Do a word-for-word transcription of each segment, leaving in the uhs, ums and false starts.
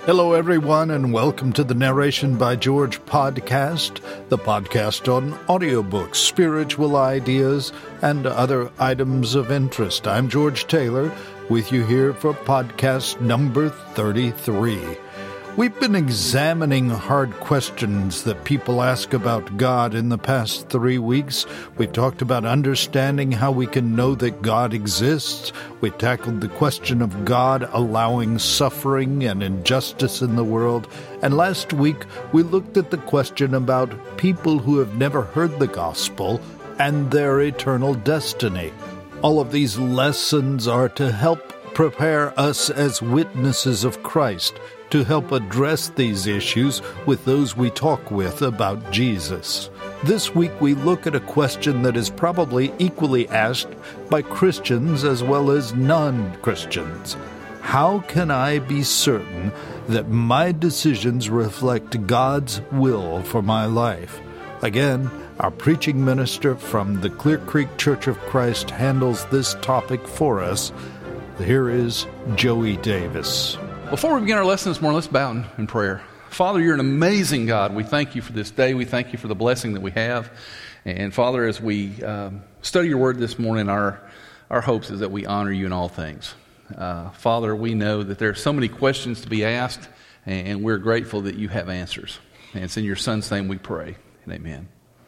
Hello, everyone, and welcome to the Narration by George podcast, the podcast on audiobooks, spiritual ideas, and other items of interest. I'm George Taylor, with you here for podcast number thirty-three. We've been examining hard questions that people ask about God in the past three weeks. We've talked about understanding how we can know that God exists. We tackled the question of God allowing suffering and injustice in the world. And last week, we looked at the question about people who have never heard the gospel and their eternal destiny. All of these lessons are to help prepare us as witnesses of Christ, to help address these issues with those we talk with about Jesus. This week we look at a question that is probably equally asked by Christians as well as non-Christians. How can I be certain that my decisions reflect God's will for my life? Again, our preaching minister from the Clear Creek Church of Christ handles this topic for us. Here is Joey Davis. Before we begin our lesson this morning, let's bow in, in prayer. Father, you're an amazing God. We thank you for this day. We thank you for the blessing that we have. And Father, as we um, study your word this morning, our, our hopes is that we honor you in all things. Uh, Father, we know that there are so many questions to be asked, and, and we're grateful that you have answers. And it's in your Son's name we pray, and amen.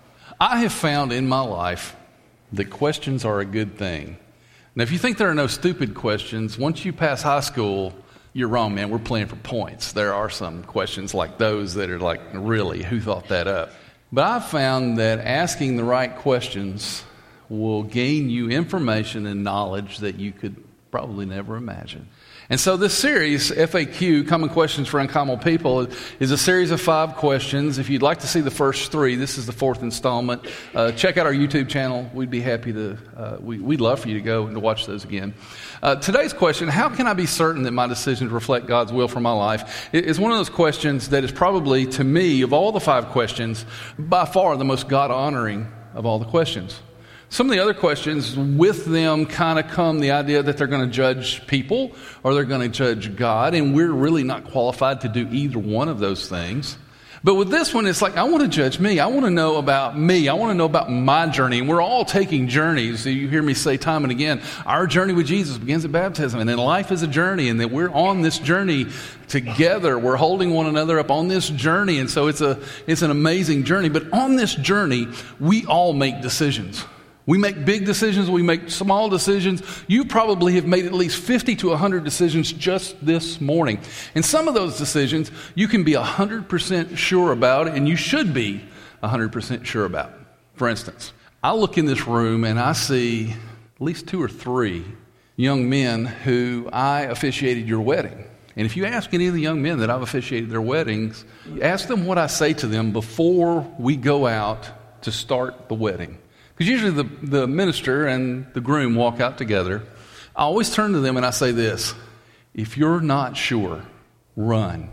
I have found in my life that questions are a good thing. Now, if you think there are no stupid questions, once you pass high school, you're wrong, man. We're playing for points. There are some questions like those that are like, really, who thought that up? But I've found that asking the right questions will gain you information and knowledge that you could probably never imagine. And so this series, F A Q, Common Questions for Uncommon People, is a series of five questions. If you'd like to see the first three, this is the fourth installment. Uh, check out our YouTube channel. We'd be happy to, uh, we, we'd love for you to go and to watch those again. Uh, today's question, how can I be certain that my decisions reflect God's will for my life, is one of those questions that is probably, to me, of all the five questions, by far the most God-honoring of all the questions. Some of the other questions, with them kind of come the idea that they're going to judge people or they're going to judge God, and we're really not qualified to do either one of those things. But with this one, it's like, I want to judge me. I want to know about me. I want to know about my journey. And we're all taking journeys. You hear me say time and again, our journey with Jesus begins at baptism, and then life is a journey, and that we're on this journey together. We're holding one another up on this journey, and so it's a it's an amazing journey. But on this journey, we all make decisions. We make big decisions, we make small decisions. You probably have made at least fifty to one hundred decisions just this morning. And some of those decisions you can be one hundred percent sure about, and you should be one hundred percent sure about. For instance, I look in this room and I see at least two or three young men who I officiated your wedding. And if you ask any of the young men that I've officiated their weddings, ask them what I say to them before we go out to start the wedding. Because usually the, the minister and the groom walk out together. I always turn to them and I say this: if you're not sure, run.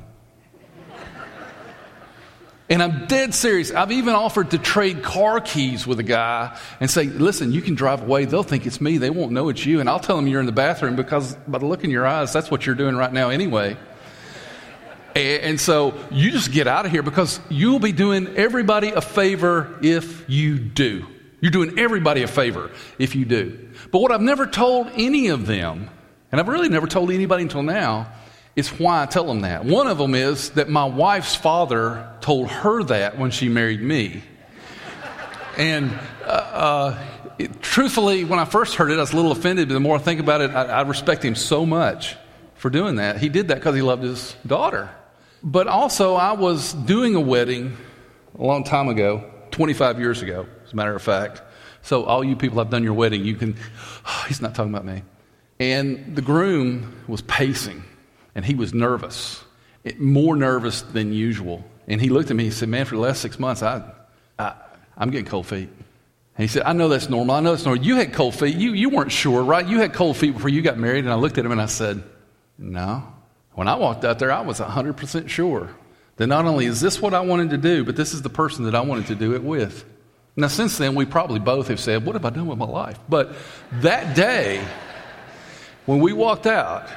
And I'm dead serious. I've even offered to trade car keys with a guy and say, listen, you can drive away. They'll think it's me. They won't know it's you. And I'll tell them you're in the bathroom, because by the look in your eyes, that's what you're doing right now anyway. And, and so you just get out of here, because you'll be doing everybody a favor if you do. You're doing everybody a favor if you do. But what I've never told any of them, and I've really never told anybody until now, is why I tell them that. One of them is that my wife's father told her that when she married me. And uh, uh, it, truthfully, when I first heard it, I was a little offended, but the more I think about it, I, I respect him so much for doing that. He did that because he loved his daughter. But also, I was doing a wedding a long time ago, twenty-five years ago. As a matter of fact. So all you people have done your wedding, you can, oh, he's not talking about me. And the groom was pacing, and he was nervous, it, more nervous than usual. And he looked at me, he said, man, for the last six months, I, I, I'm getting cold feet. And he said, I know that's normal, I know that's normal. You had cold feet, you, you weren't sure, right? You had cold feet before you got married. And I looked at him and I said, no. When I walked out there, I was one hundred percent sure that not only is this what I wanted to do, but this is the person that I wanted to do it with. Now, since then, we probably both have said, what have I done with my life? But that day, when we walked out,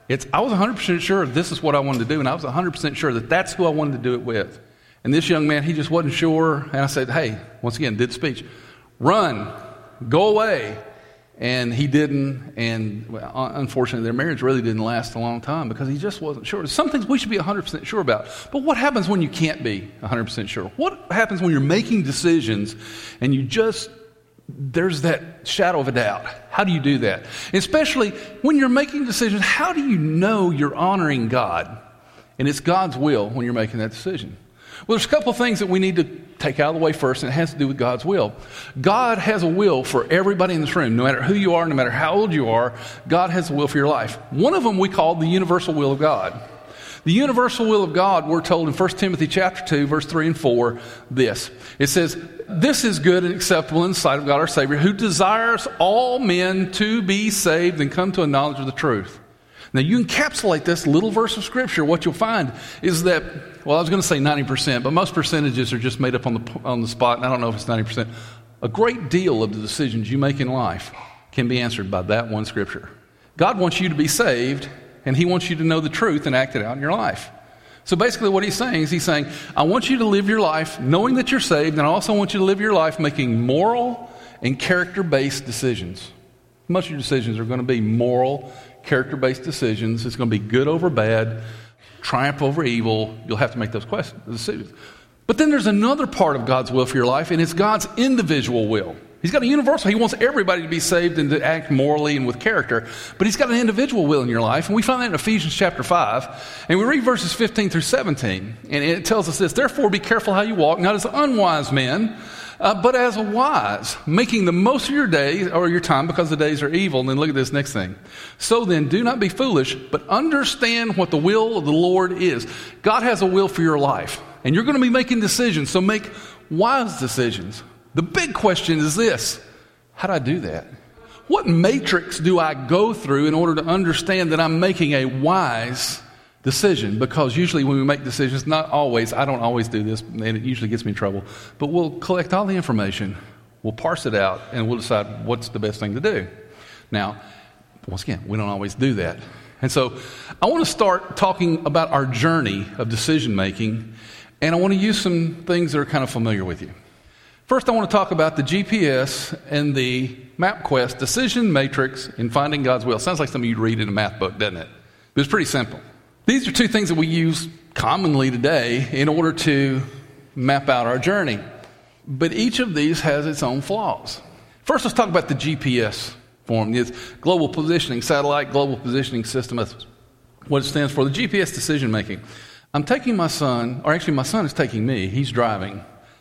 It's, I was one hundred percent sure this is what I wanted to do, and I was one hundred percent sure that that's who I wanted to do it with. And this young man, he just wasn't sure, and I said, hey, once again, did speech, run, go away. And he didn't, and well, unfortunately, their marriage really didn't last a long time because he just wasn't sure. Some things we should be one hundred percent sure about. But what happens when you can't be one hundred percent sure? What happens when you're making decisions and you just, there's that shadow of a doubt? How do you do that? Especially when you're making decisions, how do you know you're honoring God? And it's God's will when you're making that decision. Well, there's a couple of things that we need to take out of the way first, and it has to do with God's will. God has a will for everybody in this room. No matter who you are, no matter how old you are, God has a will for your life. One of them we call the universal will of God. The universal will of God, we're told in First Timothy chapter two, verse three and four, this. It says, this is good and acceptable in the sight of God our Savior, who desires all men to be saved and come to a knowledge of the truth. Now, you encapsulate this little verse of Scripture, what you'll find is that, well, I was going to say ninety percent, but most percentages are just made up on the on the spot, and I don't know if it's ninety percent. A great deal of the decisions you make in life can be answered by that one Scripture. God wants you to be saved, and He wants you to know the truth and act it out in your life. So basically what He's saying is He's saying, I want you to live your life knowing that you're saved, and I also want you to live your life making moral and character-based decisions. Most of your decisions are going to be moral, character-based decisions. It's going to be good over bad, triumph over evil. You'll have to make those questions, decisions. But then there's another part of God's will for your life, and it's God's individual will. He's got a universal. He wants everybody to be saved and to act morally and with character. But He's got an individual will in your life, and we find that in Ephesians chapter five. And we read verses fifteen through seventeen, and it tells us this, therefore be careful how you walk, not as unwise men, Uh, but as a wise, making the most of your day or your time because the days are evil. And then look at this next thing. So then, do not be foolish, but understand what the will of the Lord is. God has a will for your life, and you're going to be making decisions, so make wise decisions. The big question is this: how do I do that? What matrix do I go through in order to understand that I'm making a wise decision? Because usually when we make decisions, not always, I don't always do this, and it usually gets me in trouble, but we'll collect all the information, we'll parse it out, and we'll decide what's the best thing to do. Now, once again, we don't always do that. And so I want to start talking about our journey of decision making, and I want to use some things that are kind of familiar with you. First, I want to talk about the G P S and the MapQuest decision matrix in finding God's will. Sounds like something you'd read in a math book, doesn't it? But it's pretty simple. These are two things that we use commonly today in order to map out our journey. But each of these has its own flaws. First, let's talk about the G P S form. It's Global Positioning Satellite Global Positioning System. That's what it stands for. The G P S decision making. I'm taking my son, or actually my son is taking me, he's driving,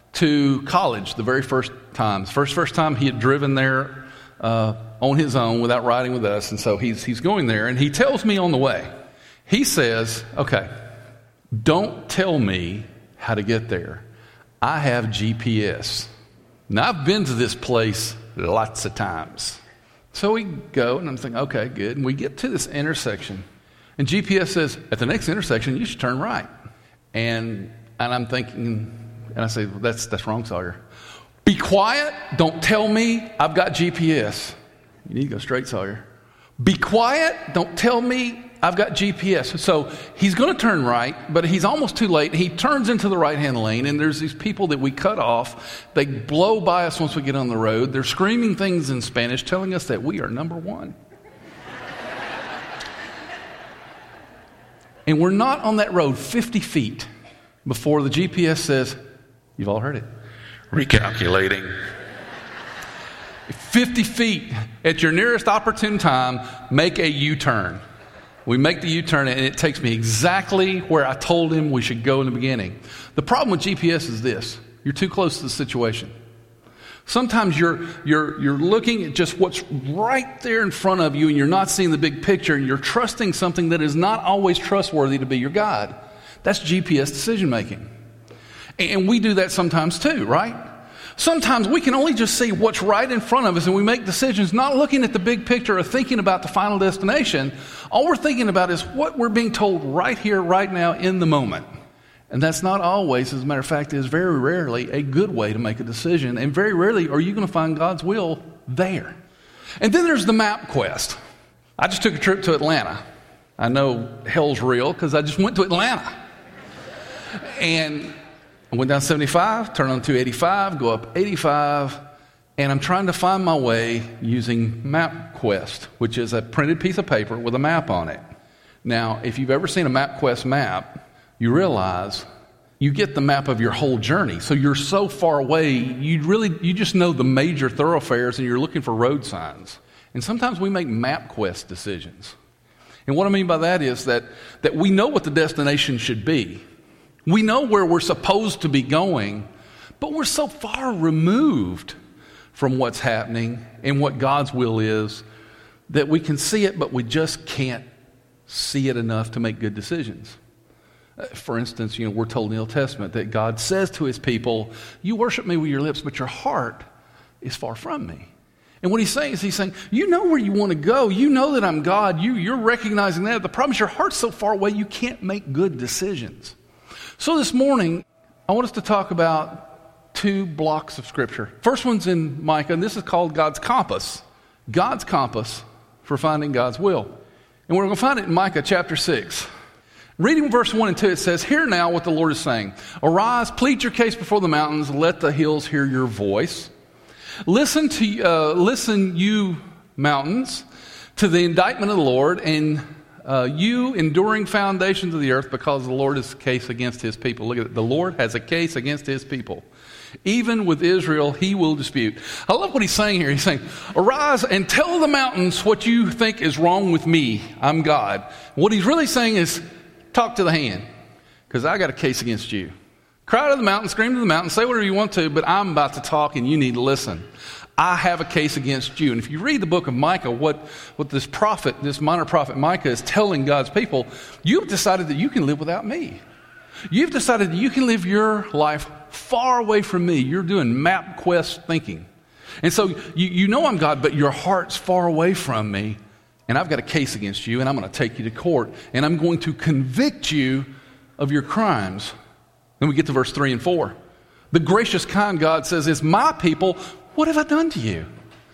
to college the very first time. First, first time he had driven there uh, on his own without riding with us. And so he's, he's going there, and he tells me on the way, he says, okay, don't tell me how to get there. I have G P S. Now, I've been to this place lots of times. So we go, and I'm thinking, okay, good. And we get to this intersection. And G P S says, at the next intersection, you should turn right. And and I'm thinking, and I say, well, that's, that's wrong, Sawyer. Be quiet. Don't tell me I've got G P S. You need to go straight, Sawyer. Be quiet. Don't tell me I've got G P S. So he's going to turn right, but he's almost too late. He turns into the right-hand lane, and there's these people that we cut off. They blow by us once we get on the road. They're screaming things in Spanish, telling us that we are number one. And we're not on that road fifty feet before the G P S says, you've all heard it, recalculating. fifty feet at your nearest opportune time, make a U-turn. We make the U-turn, and it takes me exactly where I told him we should go in the beginning. The problem with G P S is this: you're too close to the situation. Sometimes you're you're you're looking at just what's right there in front of you, and you're not seeing the big picture, and you're trusting something that is not always trustworthy to be your guide. That's G P S decision making. And we do that sometimes too, right? Sometimes we can only just see what's right in front of us, and we make decisions not looking at the big picture or thinking about the final destination. All we're thinking about is what we're being told right here, right now, in the moment. And that's not always, as a matter of fact, is very rarely a good way to make a decision. And very rarely are you going to find God's will there. And then there's the MapQuest. I just took a trip to Atlanta. I know hell's real because I just went to Atlanta. And I went down seventy-five, turned on two eighty-five, go up eighty-five, and I'm trying to find my way using MapQuest, which is a printed piece of paper with a map on it. Now, if you've ever seen a MapQuest map, you realize you get the map of your whole journey. So you're so far away, you really you just know the major thoroughfares and you're looking for road signs. And sometimes we make MapQuest decisions. And what I mean by that is that, that we know what the destination should be. We know where we're supposed to be going, but we're so far removed from what's happening and what God's will is that we can see it, but we just can't see it enough to make good decisions. For instance, you know, we're told in the Old Testament that God says to his people, you worship me with your lips, but your heart is far from me. And what he's saying is he's saying, you know where you want to go. You know that I'm God. You, you're recognizing that. The problem is your heart's so far away, you can't make good decisions. So this morning, I want us to talk about two blocks of Scripture. First one's in Micah, and this is called God's compass. God's compass for finding God's will. And we're going to find it in Micah chapter six. Reading verse one and two, it says, hear now what the Lord is saying. Arise, plead your case before the mountains, let the hills hear your voice. Listen to uh, listen, you mountains, to the indictment of the Lord, and uh, you enduring foundations of the earth, because the Lord has a case against his people. Look at it. The Lord has a case against his people. Even with Israel, he will dispute. I love what he's saying here. He's saying, arise and tell the mountains what you think is wrong with me. I'm God. What he's really saying is, talk to the hand, because I got a case against you. Cry to the mountain, scream to the mountain, say whatever you want to, but I'm about to talk and you need to listen. I have a case against you. And if you read the book of Micah, what, what this prophet, this minor prophet Micah is telling God's people, you've decided that you can live without me. You've decided that you can live your life far away from me. You're doing MapQuest thinking. And so you, you know I'm God, but your heart's far away from me. And I've got a case against you, and I'm going to take you to court, and I'm going to convict you of your crimes. Then we get to verse three and four. The gracious, kind God says, it's my people, what have I done to you?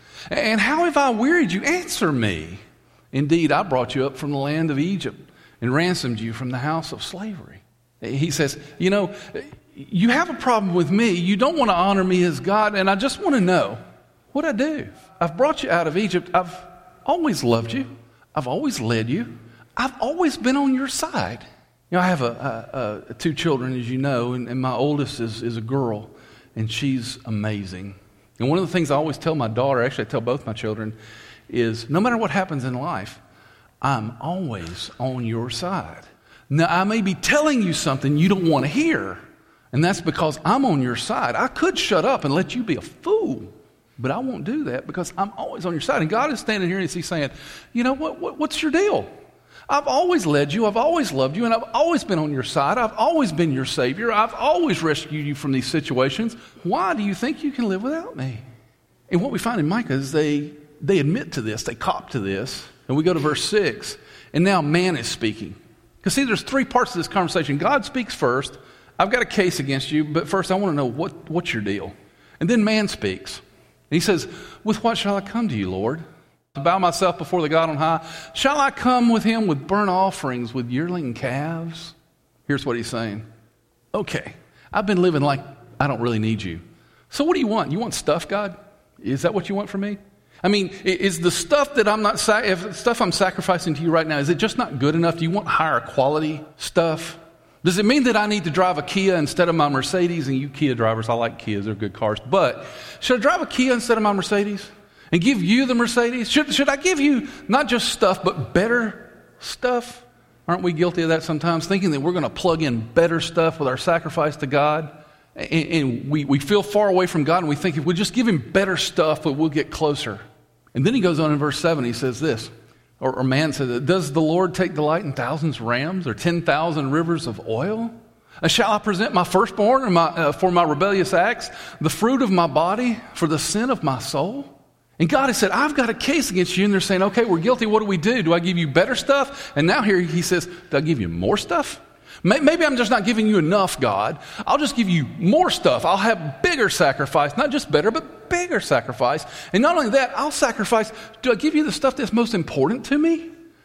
And how have I wearied you? Answer me. Indeed, I brought you up from the land of Egypt and ransomed you from the house of slavery. He says, you know, you have a problem with me. You don't want to honor me as God, and I just want to know what I do. I've brought you out of Egypt. I've always loved you. I've always led you. I've always been on your side. You know, I have a, a, a two children, as you know, and, and my oldest is, is a girl, and she's amazing. And one of the things I always tell my daughter, actually I tell both my children, is no matter what happens in life, I'm always on your side. Now, I may be telling you something you don't want to hear, and that's because I'm on your side. I could shut up and let you be a fool, but I won't do that because I'm always on your side. And God is standing here and he's saying, you know, what, what what's your deal? I've always led you. I've always loved you. And I've always been on your side. I've always been your Savior. I've always rescued you from these situations. Why do you think you can live without me? And what we find in Micah is they, they admit to this. They cop to this. And we go to verse six. And now man is speaking. Because see, there's three parts of this conversation. God speaks first. I've got a case against you. But first I want to know what, what's your deal. And then man speaks. And he says, with what shall I come to you, Lord? To bow myself before the God on high. Shall I come with him with burnt offerings, with yearling calves? Here's what he's saying. Okay, I've been living like I don't really need you. So what do you want? You want stuff, God? Is that what you want from me? I mean, is the stuff that I'm not, if the stuff I'm sacrificing to you right now, is it just not good enough? Do you want higher quality stuff? Does it mean that I need to drive a Kia instead of my Mercedes? And you Kia drivers, I like Kias, they're good cars. But should I drive a Kia instead of my Mercedes? And give you the Mercedes? Should, should I give you not just stuff, but better stuff? Aren't we guilty of that sometimes? Thinking that we're going to plug in better stuff with our sacrifice to God. And, and we, we feel far away from God, and we think if we just give him better stuff, we'll get closer. And then he goes on in verse seven, he says this, or, or man says, does the Lord take delight in thousands of rams or ten thousand rivers of oil? Uh, shall I present my firstborn or my, uh, for my rebellious acts, the fruit of my body for the sin of my soul? And God has said, I've got a case against you. And they're saying, okay, we're guilty. What do we do? Do I give you better stuff? And now here he says, do I give you more stuff? Maybe I'm just not giving you enough, God. I'll just give you more stuff. I'll have bigger sacrifice, not just better, but bigger sacrifice. And not only that, I'll sacrifice. Do I give you the stuff that's most important to me?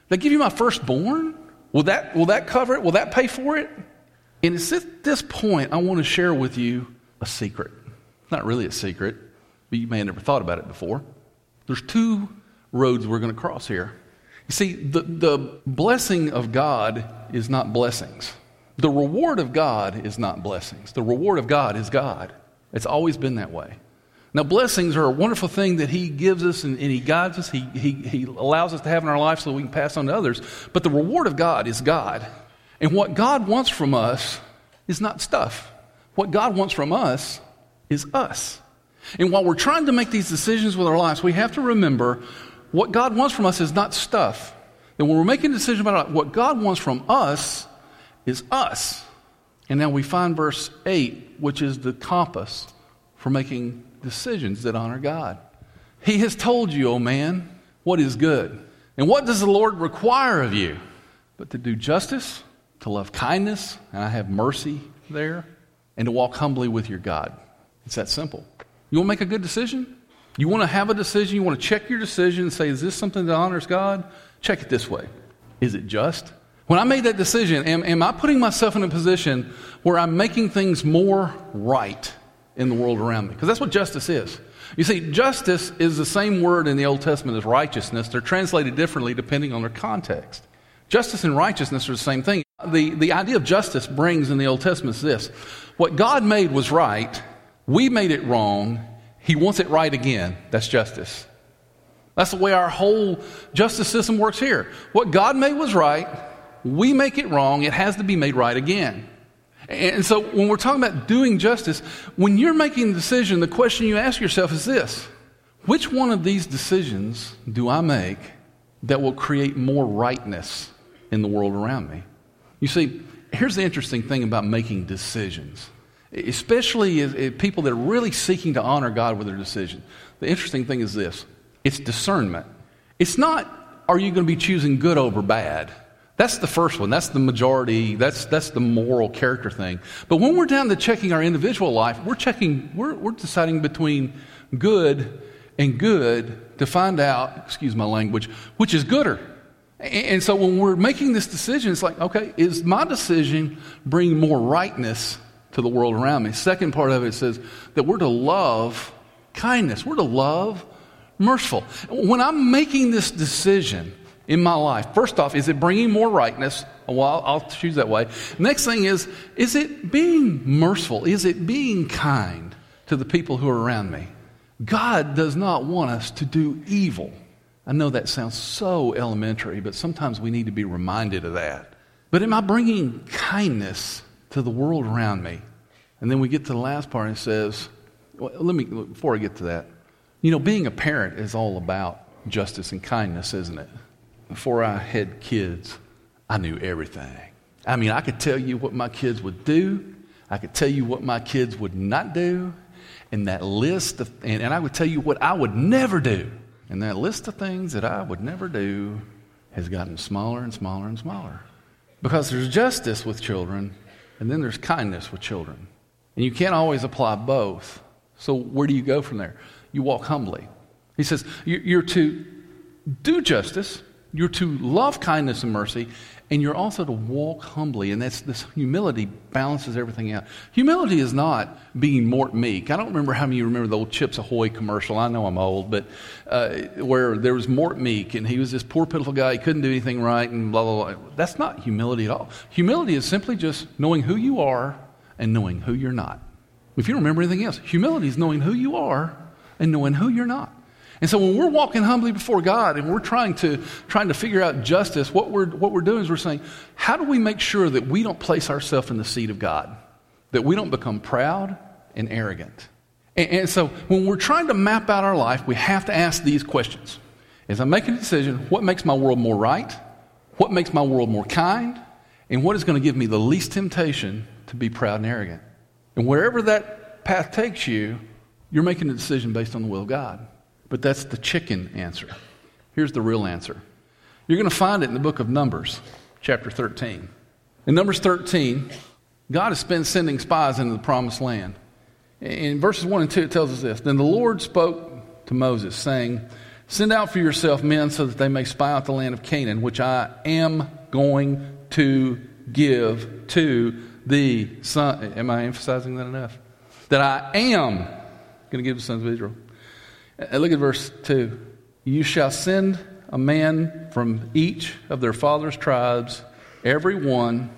They give you my firstborn? Will that, will that cover it? Will that pay for it? And it's at this point I want to share with you a secret. Not really a secret, but you may have never thought about it before. There's two roads we're going to cross here. You see, the, the blessing of God is not blessings. The reward of God is not blessings. The reward of God is God. It's always been that way. Now, blessings are a wonderful thing that He gives us and, and He guides us. He, he, he allows us to have in our life so that we can pass on to others. But the reward of God is God. And what God wants from us is not stuff. What God wants from us is us. And while we're trying to make these decisions with our lives, we have to remember what God wants from us is not stuff. And when we're making a decision about what God wants from us is us. And now we find verse eight, which is the compass for making decisions that honor God. He has told you, O man, what is good. And what does the Lord require of you? But to do justice, to love kindness, and I have mercy there, and to walk humbly with your God. It's that simple. You want to make a good decision? You want to have a decision? You want to check your decision and say, is this something that honors God? Check it this way. Is it just? When I made that decision, am, am I putting myself in a position where I'm making things more right in the world around me? Because that's what justice is. You see, justice is the same word in the Old Testament as righteousness. They're translated differently depending on their context. Justice and righteousness are the same thing. The, the idea of justice brings in the Old Testament is this. What God made was right. We made it wrong. He wants it right again. That's justice. That's the way our whole justice system works here. What God made was right. We make it wrong. It has to be made right again. And so when we're talking about doing justice, when you're making a decision, the question you ask yourself is this. Which one of these decisions do I make that will create more rightness in the world around me? You see, here's the interesting thing about making decisions, especially as, as people that are really seeking to honor God with their decision. The interesting thing is this. It's discernment. It's not, are you going to be choosing good over bad? That's the first one. That's the majority. That's that's the moral character thing. But when we're down to checking our individual life, we're checking, we're, we're deciding between good and good to find out, excuse my language, which is gooder. And so when we're making this decision, it's like, okay, is my decision bringing more rightness to the world around me? Second part of it says that we're to love kindness. We're to love merciful. When I'm making this decision in my life, first off, is it bringing more rightness? Well, I'll choose that way. Next thing is, is it being merciful? Is it being kind to the people who are around me? God does not want us to do evil. I know that sounds so elementary, but sometimes we need to be reminded of that. But am I bringing kindness to the world around me? And then we get to the last part and it says, well, let me, before I get to that, you know, being a parent is all about justice and kindness, isn't it? Before I had kids, I knew everything. I mean, I could tell you what my kids would do. I could tell you what my kids would not do. And that list of, and, and I would tell you what I would never do. And that list of things that I would never do has gotten smaller and smaller and smaller. Because there's justice with children, and then there's kindness with children. And you can't always apply both. So where do you go from there? You walk humbly. He says, you're to do justice, you're to love kindness and mercy, and you're also to walk humbly. And that's this humility balances everything out. Humility is not being Mort Meek. I don't remember how many of you remember the old Chips Ahoy commercial. I know I'm old, but uh, where there was Mort Meek, and he was this poor, pitiful guy. He couldn't do anything right, and blah, blah, blah. That's not humility at all. Humility is simply just knowing who you are and knowing who you're not. If you don't remember anything else, humility is knowing who you are and knowing who you're not. And so when we're walking humbly before God and we're trying to trying to figure out justice, what we're what we're doing is we're saying, how do we make sure that we don't place ourselves in the seat of God, that we don't become proud and arrogant? And, and so when we're trying to map out our life, we have to ask these questions. As I'm making a decision, what makes my world more right? What makes my world more kind? And what is going to give me the least temptation to be proud and arrogant? And wherever that path takes you, you're making a decision based on the will of God. But that's the chicken answer. Here's the real answer. You're going to find it in the book of Numbers, chapter thirteen. In Numbers thirteen, God has been sending spies into the promised land. In verses one and two, it tells us this. Then the Lord spoke to Moses, saying, Send out for yourself men so that they may spy out the land of Canaan, which I am going to give to the son. Am I emphasizing that enough? That I am going to give the sons of Israel. And look at verse two. You shall send a man from each of their father's tribes, every one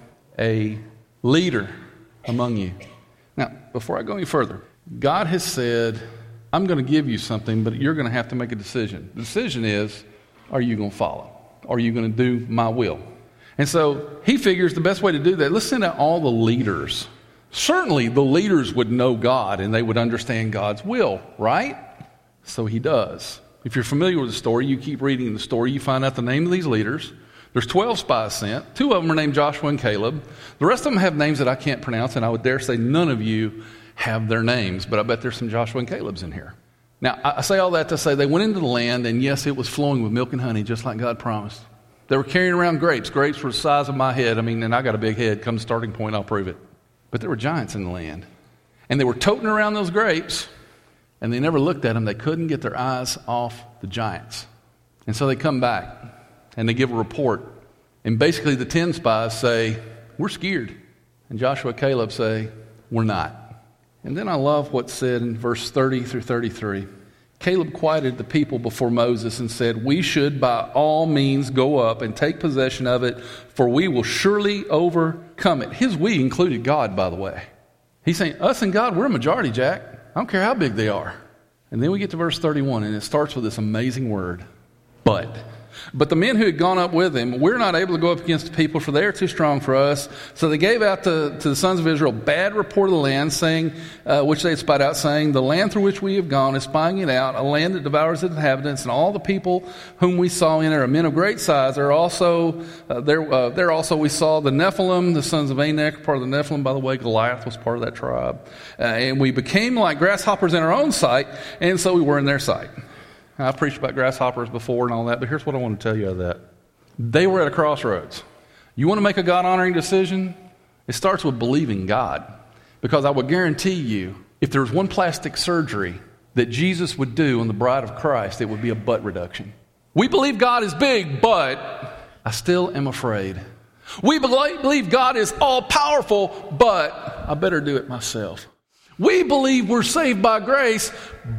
a leader among you. Now, before I go any further, God has said, I'm going to give you something, but you're going to have to make a decision. The decision is, are you going to follow? Are you going to do my will? And so he figures the best way to do that, let's send out all the leaders. Certainly the leaders would know God and they would understand God's will, right? So he does. If you're familiar with the story, you keep reading the story, you find out the name of these leaders. There's twelve spies sent. Two of them are named Joshua and Caleb. The rest of them have names that I can't pronounce, and I would dare say none of you have their names, but I bet there's some Joshua and Caleb's in here. Now, I say all that to say they went into the land, and yes, it was flowing with milk and honey, just like God promised. They were carrying around grapes. Grapes were the size of my head. I mean, and I got a big head. Come the starting point, I'll prove it. But there were giants in the land. And they were toting around those grapes, and they never looked at them. They couldn't get their eyes off the giants. And so they come back, and they give a report. And basically the ten spies say, we're scared. And Joshua and Caleb say, we're not. And then I love what's said in verse thirty through thirty-three. Caleb quieted the people before Moses and said, we should by all means go up and take possession of it, for we will surely overcome it. His we included God, by the way. He's saying, us and God, we're a majority, Jack. I don't care how big they are. And then we get to verse thirty-one, and it starts with this amazing word, but. But the men who had gone up with him, we're not able to go up against the people, for they are too strong for us. So they gave out to, to the sons of Israel bad report of the land, saying, uh, which they had spied out, saying, the land through which we have gone is spying it out, a land that devours its inhabitants, and all the people whom we saw in it are men of great size. There also, uh, there, uh, there also we saw the Nephilim, the sons of Anak, part of the Nephilim, by the way. Goliath was part of that tribe. Uh, and we became like grasshoppers in our own sight, and so we were in their sight. I preached about grasshoppers before and all that, but here's what I want to tell you of that. They were at a crossroads. You want to make a God-honoring decision? It starts with believing God. Because I would guarantee you, if there was one plastic surgery that Jesus would do on the bride of Christ, it would be a butt reduction. We believe God is big, but I still am afraid. We believe God is all-powerful, but I better do it myself. We believe we're saved by grace,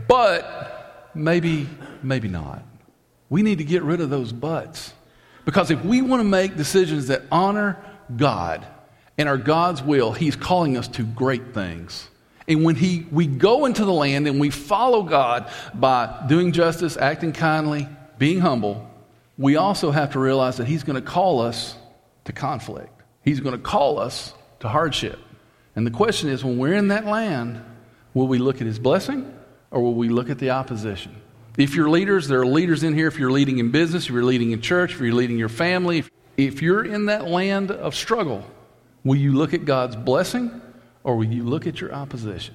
but maybe... Maybe not. We need to get rid of those buts. Because if we want to make decisions that honor God and are God's will, He's calling us to great things. And when he, we go into the land and we follow God by doing justice, acting kindly, being humble, we also have to realize that He's going to call us to conflict. He's going to call us to hardship. And the question is, when we're in that land, will we look at His blessing or will we look at the opposition? If you're leaders, there are leaders in here. If you're leading in business, if you're leading in church, if you're leading your family, if, if you're in that land of struggle, will you look at God's blessing or will you look at your opposition?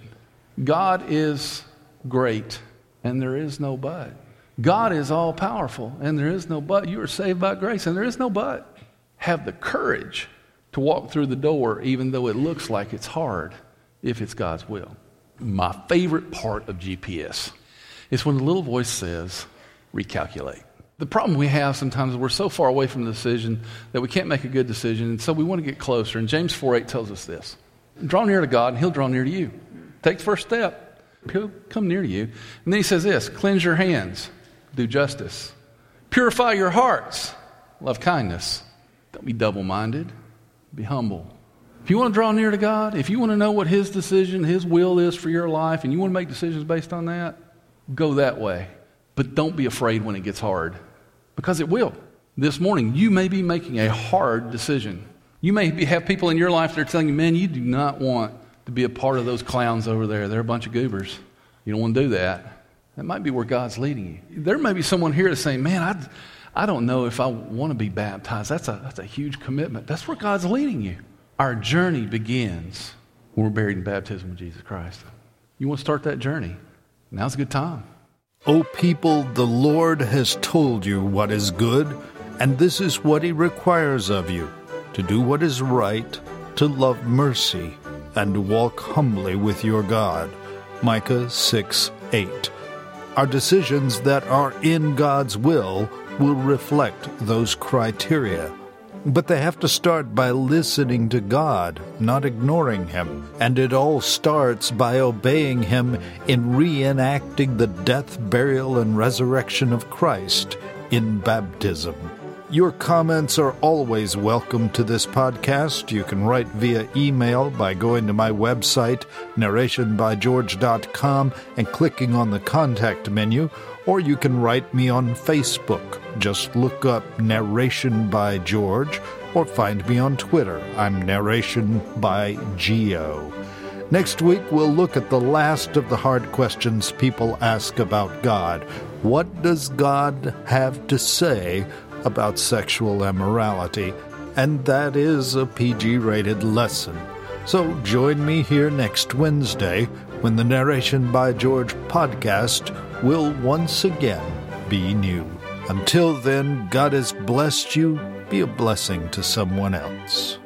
God is great and there is no but. God is all powerful and there is no but. You are saved by grace and there is no but. Have the courage to walk through the door even though it looks like it's hard if it's God's will. My favorite part of G P S. It's when the little voice says, recalculate. The problem we have sometimes is we're so far away from the decision that we can't make a good decision, and so we want to get closer. And James four eight tells us this. Draw near to God, and He'll draw near to you. Take the first step. He'll come near to you. And then He says this, cleanse your hands, do justice. Purify your hearts, love kindness. Don't be double-minded, be humble. If you want to draw near to God, if you want to know what His decision, His will is for your life, and you want to make decisions based on that, go that way. But don't be afraid when it gets hard, because it will. This morning, you may be making a hard decision. You may be, have people in your life that are telling you, man, you do not want to be a part of those clowns over there. They're a bunch of goobers. You don't want to do that. That might be where God's leading you. There may be someone here that's saying, man, I, I don't know if I want to be baptized. That's a, that's a huge commitment. That's where God's leading you. Our journey begins when we're buried in baptism with Jesus Christ. You want to start that journey? Now's a good time. O people, the Lord has told you what is good, and this is what He requires of you, to do what is right, to love mercy, and to walk humbly with your God. Micah six eight. Our decisions that are in God's will will reflect those criteria. But they have to start by listening to God, not ignoring Him. And it all starts by obeying Him in reenacting the death, burial, and resurrection of Christ in baptism. Your comments are always welcome to this podcast. You can write via email by going to my website, narration by george dot com, and clicking on the contact menu, or you can write me on Facebook. Just look up Narration by George, or find me on Twitter. I'm Narration by Geo. Next week, we'll look at the last of the hard questions people ask about God. What does God have to say about sexual immorality? And that is a P G-rated lesson. So join me here next Wednesday when the Narration by George podcast will once again be new. Until then, God has blessed you. Be a blessing to someone else.